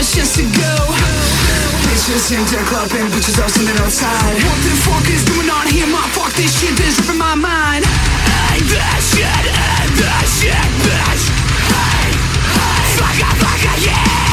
chance to go. Bitches in the club and bitches all standing outside. What the fuck is going on here? My fuck this shit is ripping my mind. Hey, that shit, bitch. Hey, fuck, yeah.